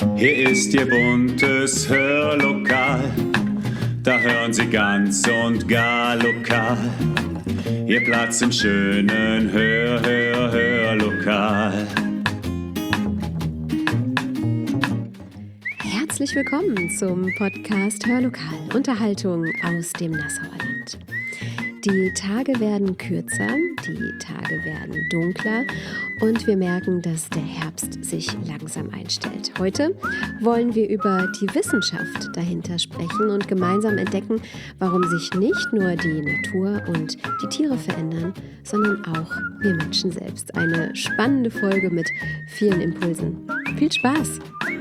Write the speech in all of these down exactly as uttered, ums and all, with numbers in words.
Hier ist Ihr buntes Hörlokal, da hören Sie ganz und gar lokal. Ihr Platz im schönen Hör, Hör, Hörlokal. Herzlich willkommen zum Podcast Hörlokal, Unterhaltung aus dem Nassauer Land. Die Tage werden kürzer, die Tage werden dunkler und wir merken, dass der Herbst sich langsam einstellt. Heute wollen wir über die Wissenschaft dahinter sprechen und gemeinsam entdecken, warum sich nicht nur die Natur und die Tiere verändern, sondern auch wir Menschen selbst. Eine spannende Folge mit vielen Impulsen. Viel Spaß!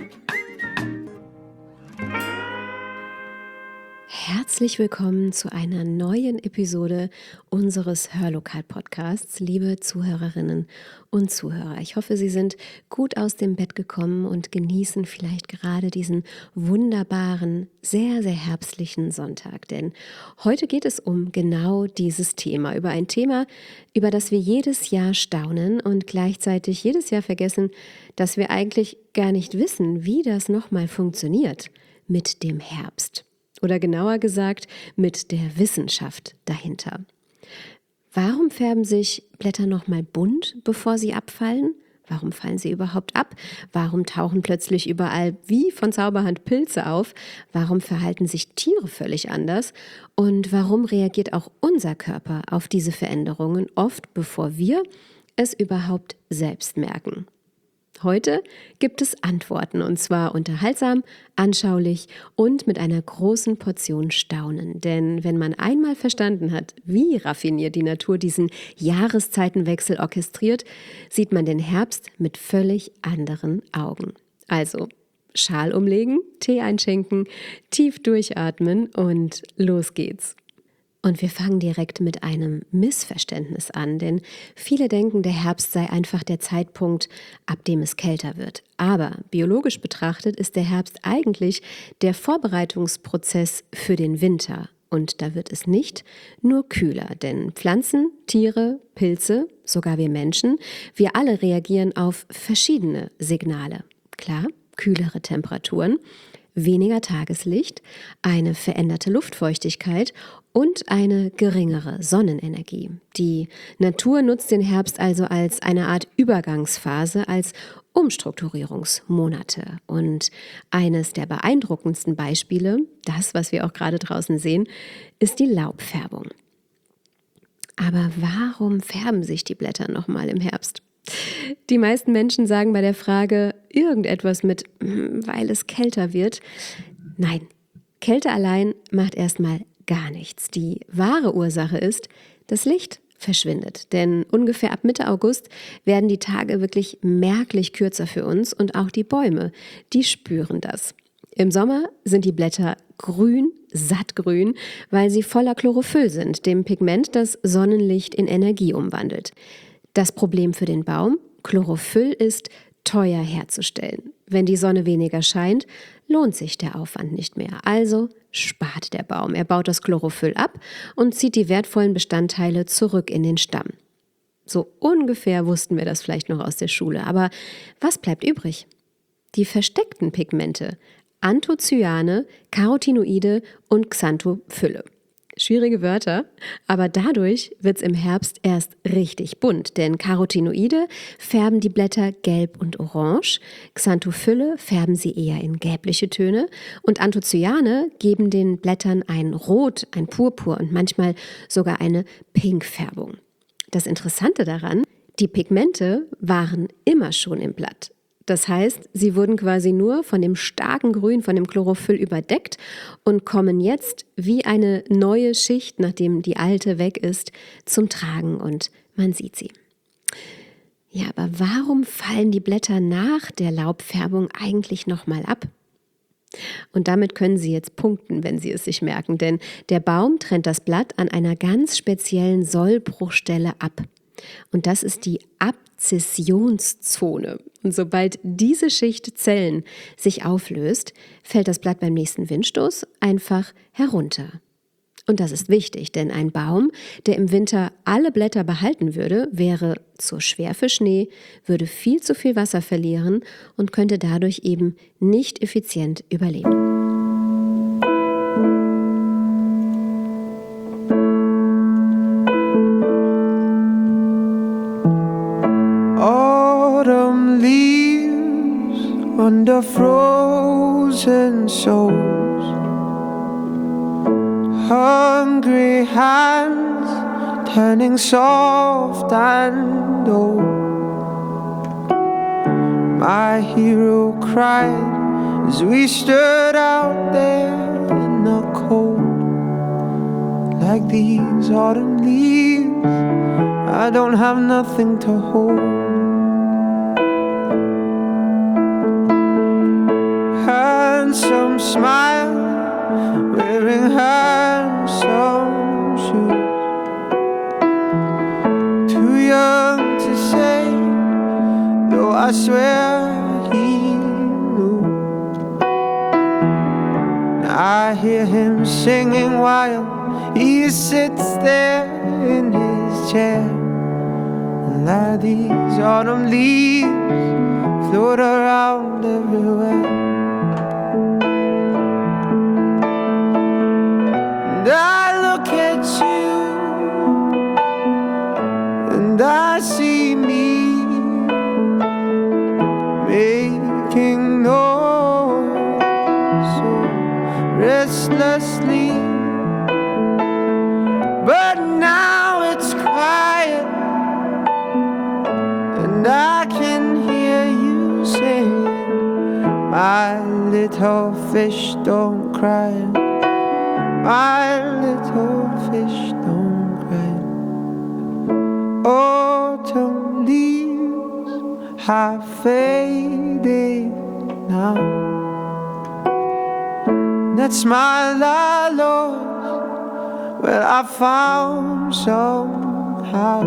Herzlich willkommen zu einer neuen Episode unseres Hörlokal-Podcasts, liebe Zuhörerinnen und Zuhörer. Ich hoffe, Sie sind gut aus dem Bett gekommen und genießen vielleicht gerade diesen wunderbaren, sehr, sehr herbstlichen Sonntag. Denn heute geht es um genau dieses Thema, über ein Thema, über das wir jedes Jahr staunen und gleichzeitig jedes Jahr vergessen, dass wir eigentlich gar nicht wissen, wie das nochmal funktioniert mit dem Herbst. Oder genauer gesagt, mit der Wissenschaft dahinter. Warum färben sich Blätter nochmal bunt, bevor sie abfallen? Warum fallen sie überhaupt ab? Warum tauchen plötzlich überall wie von Zauberhand Pilze auf? Warum verhalten sich Tiere völlig anders? Und warum reagiert auch unser Körper auf diese Veränderungen oft, bevor wir es überhaupt selbst merken? Heute gibt es Antworten und zwar unterhaltsam, anschaulich und mit einer großen Portion Staunen. Denn wenn man einmal verstanden hat, wie raffiniert die Natur diesen Jahreszeitenwechsel orchestriert, sieht man den Herbst mit völlig anderen Augen. Also Schal umlegen, Tee einschenken, tief durchatmen und los geht's. Und wir fangen direkt mit einem Missverständnis an, denn viele denken, der Herbst sei einfach der Zeitpunkt, ab dem es kälter wird. Aber biologisch betrachtet ist der Herbst eigentlich der Vorbereitungsprozess für den Winter. Und da wird es nicht nur kühler, denn Pflanzen, Tiere, Pilze, sogar wir Menschen, wir alle reagieren auf verschiedene Signale. Klar, kühlere Temperaturen, weniger Tageslicht, eine veränderte Luftfeuchtigkeit und eine geringere Sonnenenergie. Die Natur nutzt den Herbst also als eine Art Übergangsphase, als Umstrukturierungsmonate. Und eines der beeindruckendsten Beispiele, das, was wir auch gerade draußen sehen, ist die Laubfärbung. Aber warum färben sich die Blätter nochmal im Herbst? Die meisten Menschen sagen bei der Frage irgendetwas mit, weil es kälter wird. Nein, Kälte allein macht erstmal gar nichts. Die wahre Ursache ist, das Licht verschwindet. Denn ungefähr ab Mitte August werden die Tage wirklich merklich kürzer für uns und auch die Bäume, die spüren das. Im Sommer sind die Blätter grün, sattgrün, weil sie voller Chlorophyll sind, dem Pigment, das Sonnenlicht in Energie umwandelt. Das Problem für den Baum: Chlorophyll ist teuer herzustellen. Wenn die Sonne weniger scheint, lohnt sich der Aufwand nicht mehr. Also spart der Baum. Er baut das Chlorophyll ab und zieht die wertvollen Bestandteile zurück in den Stamm. So ungefähr wussten wir das vielleicht noch aus der Schule. Aber was bleibt übrig? Die versteckten Pigmente: Anthocyane, Carotinoide und Xanthophylle. Schwierige Wörter, aber dadurch wird es im Herbst erst richtig bunt, denn Carotinoide färben die Blätter gelb und orange, Xanthophylle färben sie eher in gelbliche Töne und Anthocyane geben den Blättern ein Rot, ein Purpur und manchmal sogar eine Pinkfärbung. Das Interessante daran: die Pigmente waren immer schon im Blatt. Das heißt, sie wurden quasi nur von dem starken Grün, von dem Chlorophyll überdeckt und kommen jetzt wie eine neue Schicht, nachdem die alte weg ist, zum Tragen und man sieht sie. Ja, aber warum fallen die Blätter nach der Laubfärbung eigentlich nochmal ab? Und damit können Sie jetzt punkten, wenn Sie es sich merken, denn der Baum trennt das Blatt an einer ganz speziellen Sollbruchstelle ab. Und das ist die Abzessionszone. Und sobald diese Schicht Zellen sich auflöst, fällt das Blatt beim nächsten Windstoß einfach herunter. Und das ist wichtig, denn ein Baum, der im Winter alle Blätter behalten würde, wäre zu schwer für Schnee, würde viel zu viel Wasser verlieren und könnte dadurch eben nicht effizient überleben. Autumn leaves under frozen souls. Hungry hands turning soft and old. My hero cried as we stood out there in the cold. Like these autumn leaves, I don't have nothing to hold. Handsome smile, wearing handsome shoes. Too young to say, though I swear he knew. I hear him singing while he sits there in his chair. And like these autumn leaves float around everywhere. And I look at you, and I see me making noise so restlessly. But now it's quiet, and I can hear you singing, my little fish don't cry. My little fish don't cry. Autumn leaves have faded now. That smile I lost, well, I found somehow.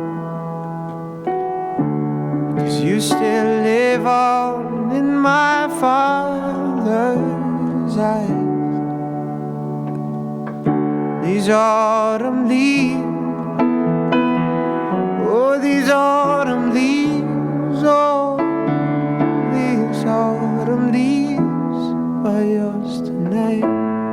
'Cause you still live on in my father's eyes. These autumn leaves, oh, these autumn leaves, oh, these autumn leaves are yours tonight.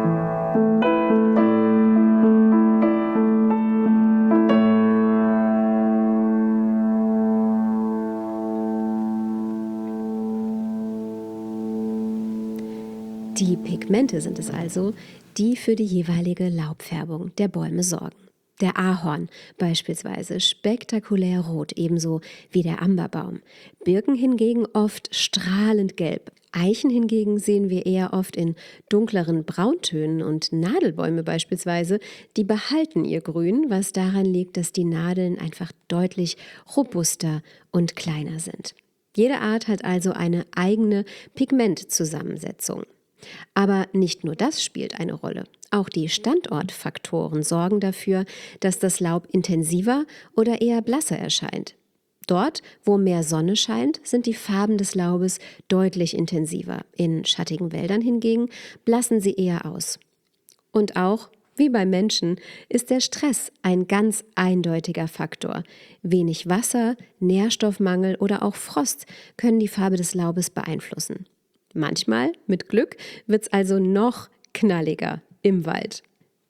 Die Pigmente sind es also, die für die jeweilige Laubfärbung der Bäume sorgen. Der Ahorn beispielsweise spektakulär rot, ebenso wie der Amberbaum. Birken hingegen oft strahlend gelb. Eichen hingegen sehen wir eher oft in dunkleren Brauntönen und Nadelbäume beispielsweise, die behalten ihr Grün, was daran liegt, dass die Nadeln einfach deutlich robuster und kleiner sind. Jede Art hat also eine eigene Pigmentzusammensetzung. Aber nicht nur das spielt eine Rolle. Auch die Standortfaktoren sorgen dafür, dass das Laub intensiver oder eher blasser erscheint. Dort, wo mehr Sonne scheint, sind die Farben des Laubes deutlich intensiver. In schattigen Wäldern hingegen blassen sie eher aus. Und auch, wie beim Menschen, ist der Stress ein ganz eindeutiger Faktor. Wenig Wasser, Nährstoffmangel oder auch Frost können die Farbe des Laubes beeinflussen. Manchmal, mit Glück, wird es also noch knalliger im Wald.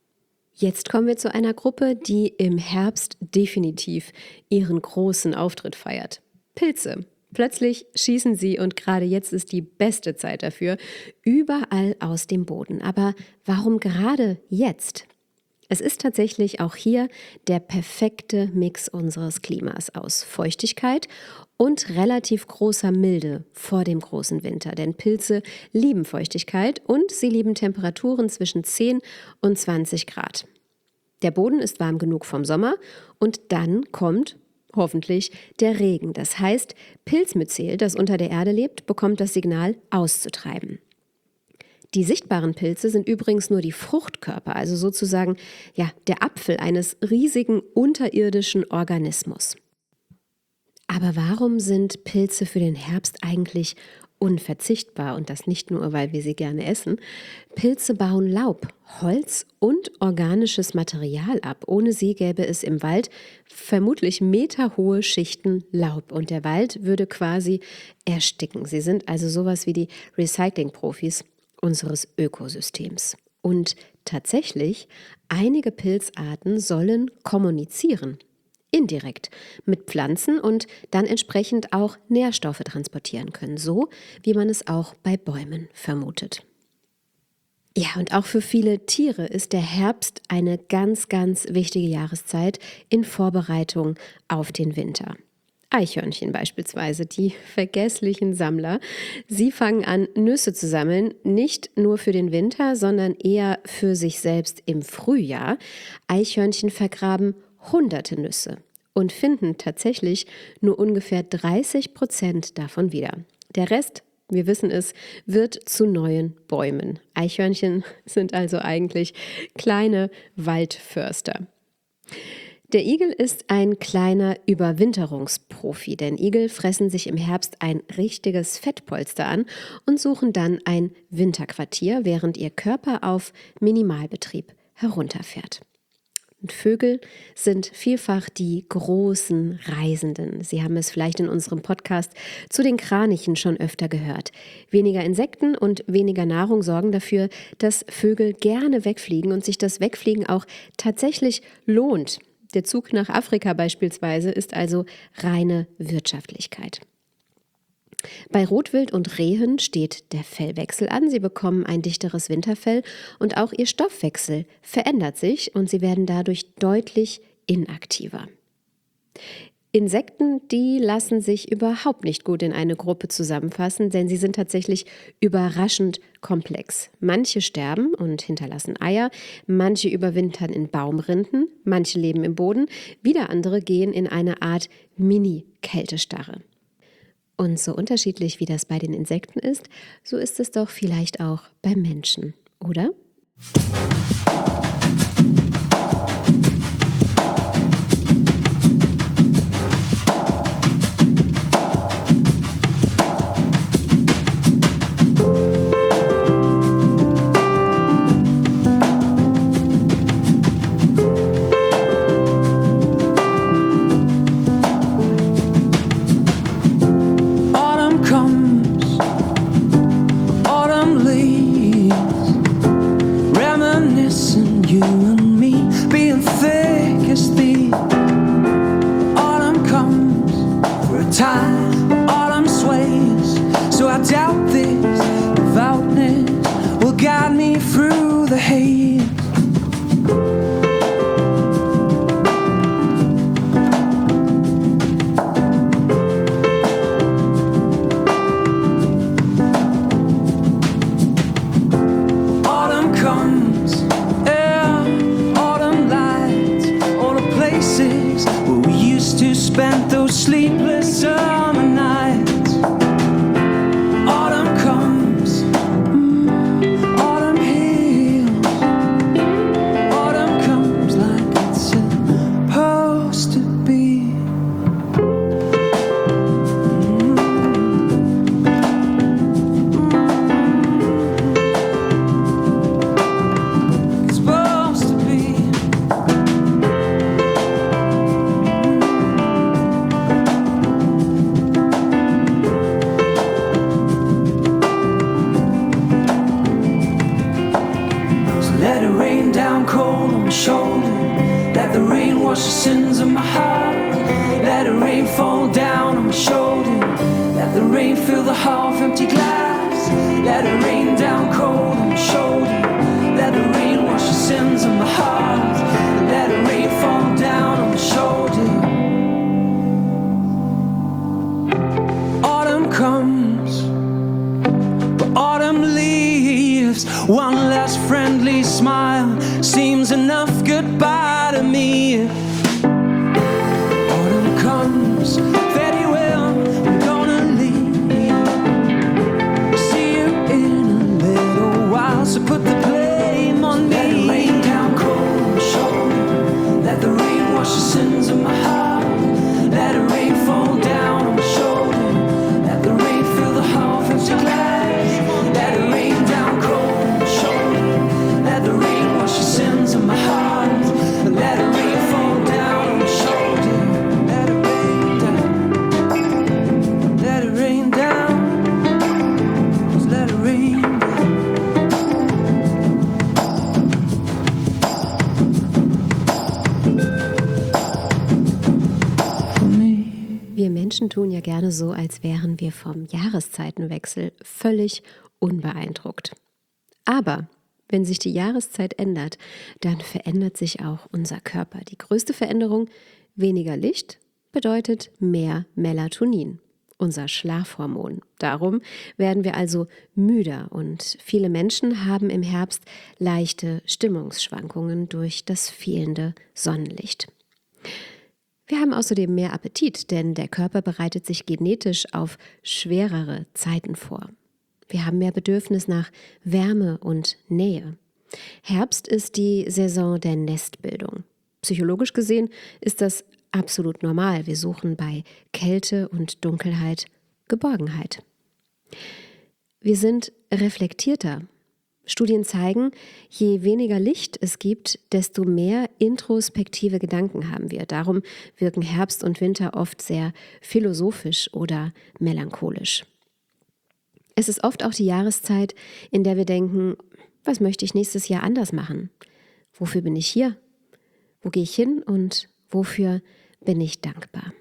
Jetzt kommen wir zu einer Gruppe, die im Herbst definitiv ihren großen Auftritt feiert. Pilze. Plötzlich schießen sie, und gerade jetzt ist die beste Zeit dafür, überall aus dem Boden. Aber warum gerade jetzt? Es ist tatsächlich auch hier der perfekte Mix unseres Klimas aus Feuchtigkeit und relativ großer Milde vor dem großen Winter. Denn Pilze lieben Feuchtigkeit und sie lieben Temperaturen zwischen zehn und zwanzig Grad. Der Boden ist warm genug vom Sommer und dann kommt hoffentlich der Regen. Das heißt, Pilzmyzel, das unter der Erde lebt, bekommt das Signal auszutreiben. Die sichtbaren Pilze sind übrigens nur die Fruchtkörper, also sozusagen ja, der Apfel eines riesigen unterirdischen Organismus. Aber warum sind Pilze für den Herbst eigentlich unverzichtbar und das nicht nur, weil wir sie gerne essen. Pilze bauen Laub, Holz und organisches Material ab. Ohne sie gäbe es im Wald vermutlich meterhohe Schichten Laub und der Wald würde quasi ersticken. Sie sind also sowas wie die Recycling-Profis unseres Ökosystems. Und tatsächlich, einige Pilzarten sollen kommunizieren. Indirekt mit Pflanzen und dann entsprechend auch Nährstoffe transportieren können, so wie man es auch bei Bäumen vermutet. Ja, und auch für viele Tiere ist der Herbst eine ganz, ganz wichtige Jahreszeit in Vorbereitung auf den Winter. Eichhörnchen beispielsweise, die vergesslichen Sammler. Sie fangen an, Nüsse zu sammeln, nicht nur für den Winter, sondern eher für sich selbst im Frühjahr. Eichhörnchen vergraben hunderte Nüsse und finden tatsächlich nur ungefähr dreißig Prozent davon wieder. Der Rest, wir wissen es, wird zu neuen Bäumen. Eichhörnchen sind also eigentlich kleine Waldförster. Der Igel ist ein kleiner Überwinterungsprofi, denn Igel fressen sich im Herbst ein richtiges Fettpolster an und suchen dann ein Winterquartier, während ihr Körper auf Minimalbetrieb herunterfährt. Und Vögel sind vielfach die großen Reisenden. Sie haben es vielleicht in unserem Podcast zu den Kranichen schon öfter gehört. Weniger Insekten und weniger Nahrung sorgen dafür, dass Vögel gerne wegfliegen und sich das Wegfliegen auch tatsächlich lohnt. Der Zug nach Afrika beispielsweise ist also reine Wirtschaftlichkeit. Bei Rotwild und Rehen steht der Fellwechsel an. Sie bekommen ein dichteres Winterfell und auch ihr Stoffwechsel verändert sich und sie werden dadurch deutlich inaktiver. Insekten, die lassen sich überhaupt nicht gut in eine Gruppe zusammenfassen, denn sie sind tatsächlich überraschend komplex. Manche sterben und hinterlassen Eier, manche überwintern in Baumrinden, manche leben im Boden, wieder andere gehen in eine Art Mini-Kältestarre. Und so unterschiedlich wie das bei den Insekten ist, so ist es doch vielleicht auch beim Menschen, oder? One last friendly smile seems enough goodbye to me. Autumn comes, very well, I'm gonna leave. See you in a little while, so put the blame on me. Let the rain down cold on my shoulder. Let the rain wash the sins of my heart. Let the rain fall down on my shoulder. Let the rain fill the half empty tun ja gerne so, als wären wir vom Jahreszeitenwechsel völlig unbeeindruckt. Aber wenn sich die Jahreszeit ändert, dann verändert sich auch unser Körper. Die größte Veränderung, weniger Licht, bedeutet mehr Melatonin, unser Schlafhormon. Darum werden wir also müder und viele Menschen haben im Herbst leichte Stimmungsschwankungen durch das fehlende Sonnenlicht. Wir haben außerdem mehr Appetit, denn der Körper bereitet sich genetisch auf schwerere Zeiten vor. Wir haben mehr Bedürfnis nach Wärme und Nähe. Herbst ist die Saison der Nestbildung. Psychologisch gesehen ist das absolut normal. Wir suchen bei Kälte und Dunkelheit Geborgenheit. Wir sind reflektierter. Studien zeigen, je weniger Licht es gibt, desto mehr introspektive Gedanken haben wir. Darum wirken Herbst und Winter oft sehr philosophisch oder melancholisch. Es ist oft auch die Jahreszeit, in der wir denken, was möchte ich nächstes Jahr anders machen? Wofür bin ich hier? Wo gehe ich hin und wofür bin ich dankbar?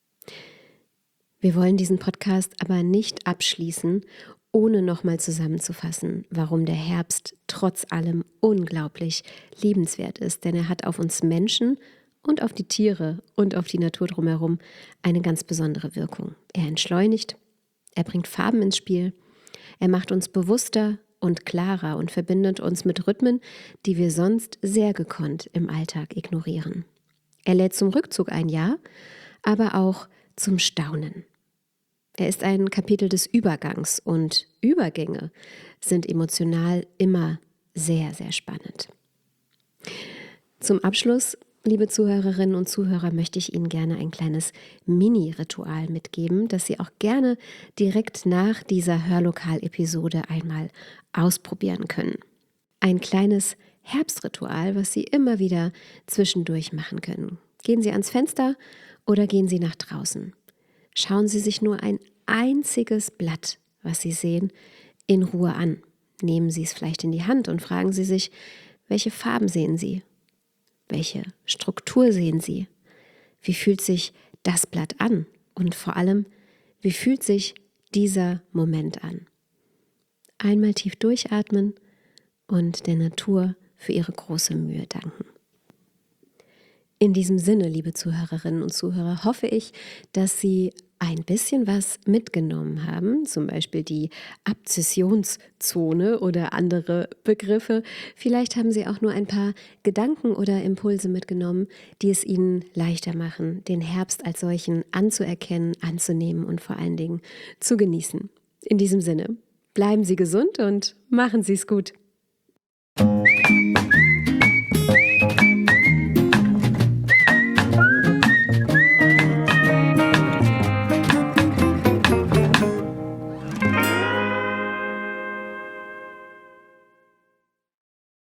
Wir wollen diesen Podcast aber nicht abschließen, ohne nochmal zusammenzufassen, warum der Herbst trotz allem unglaublich liebenswert ist. Denn er hat auf uns Menschen und auf die Tiere und auf die Natur drumherum eine ganz besondere Wirkung. Er entschleunigt, er bringt Farben ins Spiel, er macht uns bewusster und klarer und verbindet uns mit Rhythmen, die wir sonst sehr gekonnt im Alltag ignorieren. Er lädt zum Rückzug ein, ja, aber auch zum Staunen. Er ist ein Kapitel des Übergangs und Übergänge sind emotional immer sehr, sehr spannend. Zum Abschluss, liebe Zuhörerinnen und Zuhörer, möchte ich Ihnen gerne ein kleines Mini-Ritual mitgeben, das Sie auch gerne direkt nach dieser Hörlokal-Episode einmal ausprobieren können. Ein kleines Herbstritual, was Sie immer wieder zwischendurch machen können. Gehen Sie ans Fenster oder gehen Sie nach draußen. Schauen Sie sich nur ein einziges Blatt, was Sie sehen, in Ruhe an. Nehmen Sie es vielleicht in die Hand und fragen Sie sich, welche Farben sehen Sie? Welche Struktur sehen Sie? Wie fühlt sich das Blatt an? Und vor allem, wie fühlt sich dieser Moment an? Einmal tief durchatmen und der Natur für ihre große Mühe danken. In diesem Sinne, liebe Zuhörerinnen und Zuhörer, hoffe ich, dass Sie ein bisschen was mitgenommen haben, zum Beispiel die Abzessionszone oder andere Begriffe. Vielleicht haben Sie auch nur ein paar Gedanken oder Impulse mitgenommen, die es Ihnen leichter machen, den Herbst als solchen anzuerkennen, anzunehmen und vor allen Dingen zu genießen. In diesem Sinne, bleiben Sie gesund und machen Sie es gut.